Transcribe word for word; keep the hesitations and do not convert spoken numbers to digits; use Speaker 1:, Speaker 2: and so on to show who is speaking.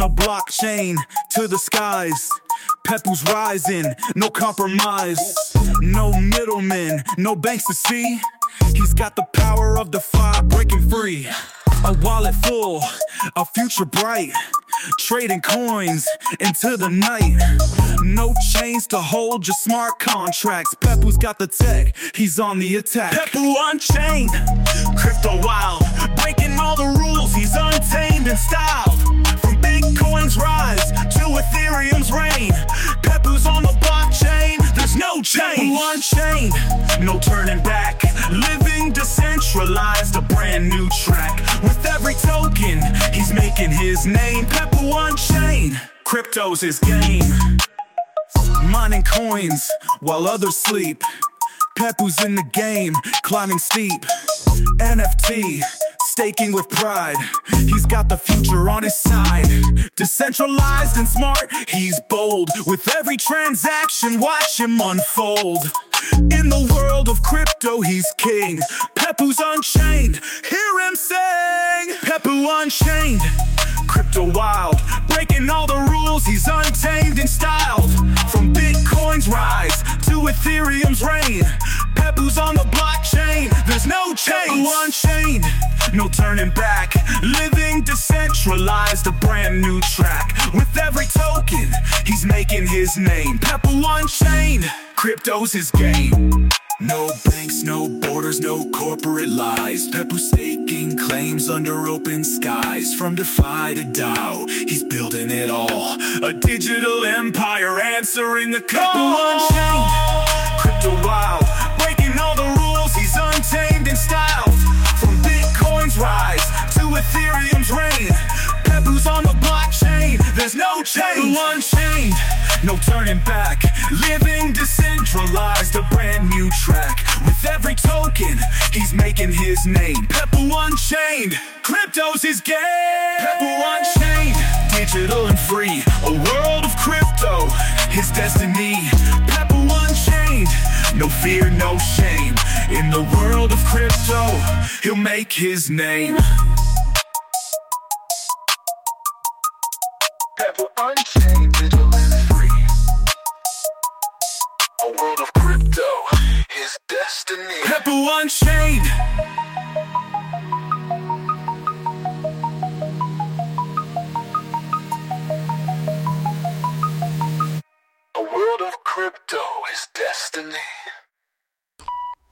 Speaker 1: a blockchain to the skies. Pepu's rising, no compromise. No middlemen, no banks to see. He's got the power of DeFi, breaking free. A wallet full, a future bright. Trading coins into the night. No chains to hold, just smart contracts. Pepu's got the tech, he's on the attack. Pepu Unchained, crypto wild, breaking all the rules, he's untamed and styled. From Bitcoin's rise to Ethereum's reign, Pepu's on the blockchain, there's no change. Pepu Unchained, no turning back. Living decentralized, a brand new track. With every token, he's making his name. Pepu Unchained, crypto's his game. Mining coins while others sleep. Pepu's in the game, climbing steep. N F T, staking with pride. He's got the future on his side. Decentralized and smart, he's bold. With every transaction, watch him unfold. In the world of crypto, he's king. Pepu's Unchained, hear him sing. Pepu Unchained, crypto wild, breaking all the rules, he's untamed and styled. From Bitcoin's rise to Ethereum's reign, Pepu's on the blockchain, there's no change. Pepu Unchained, no turning back. Living decentralized, a brand new track. With every token, he's making his name. Pepu Unchained, crypto's his game. No banks, no borders, no corporate lies. Pepu staking claims under open skies. From DeFi to DAO, he's building it all. A digital empire answering the call. Pepu Unchained, crypto wild, breaking all the rules, he's untamed and styled. From Bitcoin's rise to Ethereum's reign, Pepu's on the blockchain, there's no change. Pepu Unchained, no turning back. Living decentralized, a brand new track. With every token, he's making his name. Pepu Unchained, crypto's his game. Pepu Unchained, digital and free. A world of crypto, his destiny. Pepu Unchained, no fear, no shame. In the world of crypto, he'll make his name. Pepu Unchained, digital and free. A world of crypto, his destiny. Pepu Unchained,